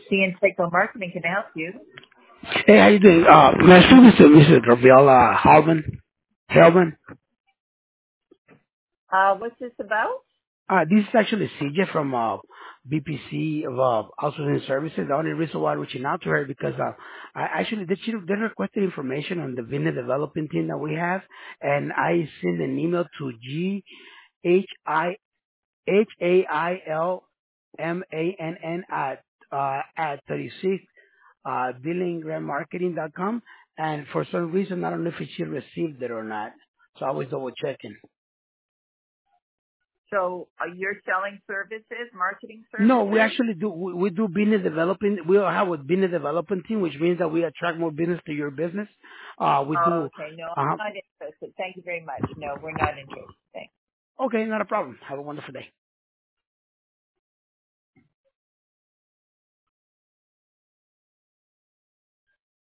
CN Marketing can help you. Hey, how you doing? May I speak to Mrs. Gabriela Hellman? What's this about? This is actually CJ from BPC of Outsourcing Services. The only reason why I'm reaching out to her because I actually they requested information on the business development team that we have, and I sent an email to GHIHAILMANN at 36 billinggrandmarketing.com, and for some reason I don't know if she received it or not. So I was double checking. So you're selling services, marketing No, we services? actually do. We do business development. We have a business development team, which means that we attract more business to your business. We Oh, do. okay. No, Uh, I'm not interested. Thank you very much. No, we're not interested. Thanks. okay, not a problem. Have a wonderful day.